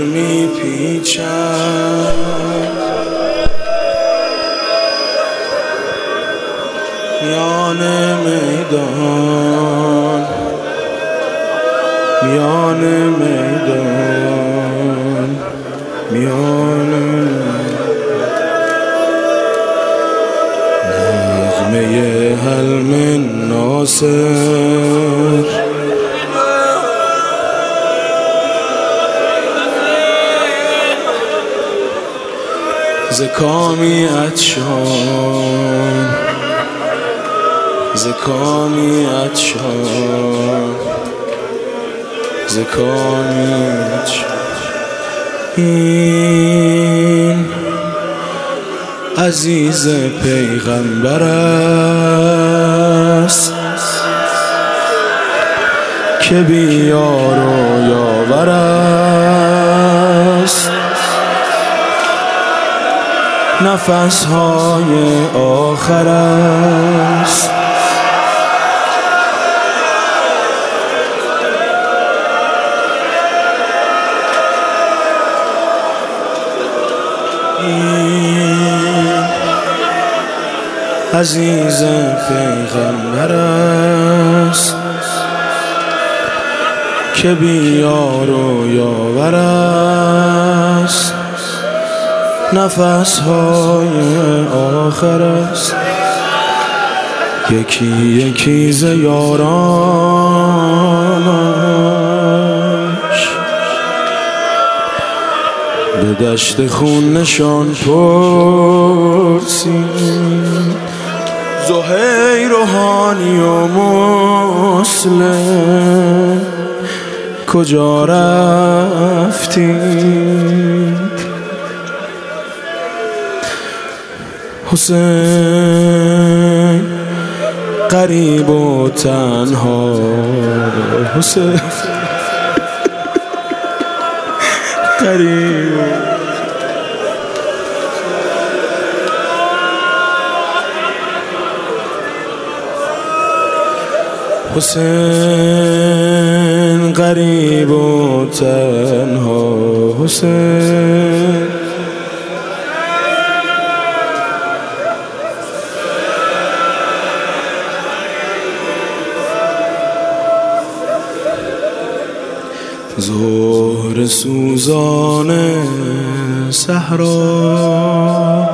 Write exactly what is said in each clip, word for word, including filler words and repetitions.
میپیچم میان میدان میان میدان میان نغمه هل من ناصر ز کامی عطشان ز کامی عطشان ز کامی عطشان این عزیز پیغمبر است که بی یار و یاور است نفس های آخر است این عزیز پیغمبر است که بی یار و یاور است نفس های آخر است یکی یکی ز یارانش به دشت خون نشان پرسید زهیر و هانی و مسلم کجا رفتید حسین غریب و تنها حسین غریب حسین غریب و تنها حسین زهر سوزان صحرا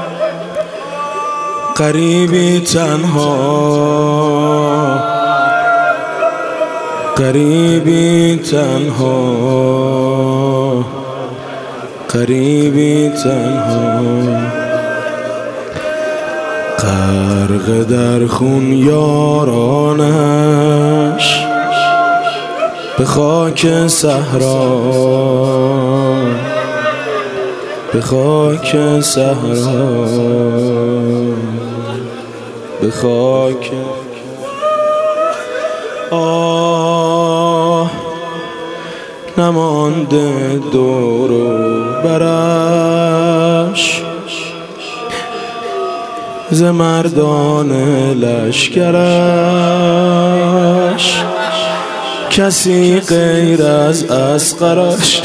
غریبی تنها غریبی تنها غریبی تنها غرق در خون یارانش به خاک صحرا به خاک صحرا به خاک آه نمانده دور و برش ز مردان لشکرش کسی غیر از اصغرش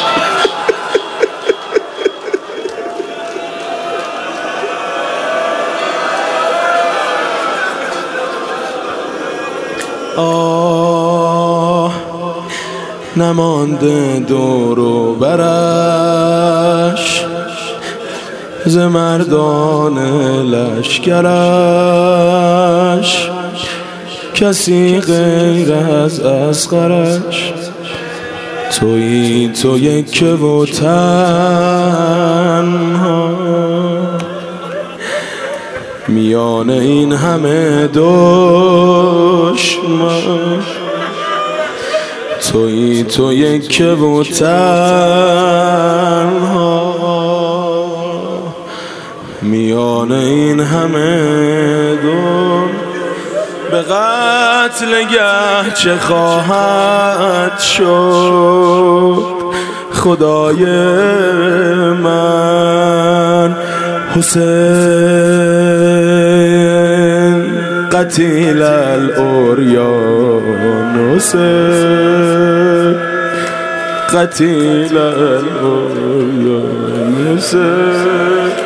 آه نمانده دور و برش ز مردان لشکرش کسی غیر از اصغرش تویی تو یک و تنها میان این همه دشمن تویی تو یک و تنها میان این همه دشمن به قتل گه چه خواهد شد خدای من حسین قتیل العریان حسین قتیلا حسین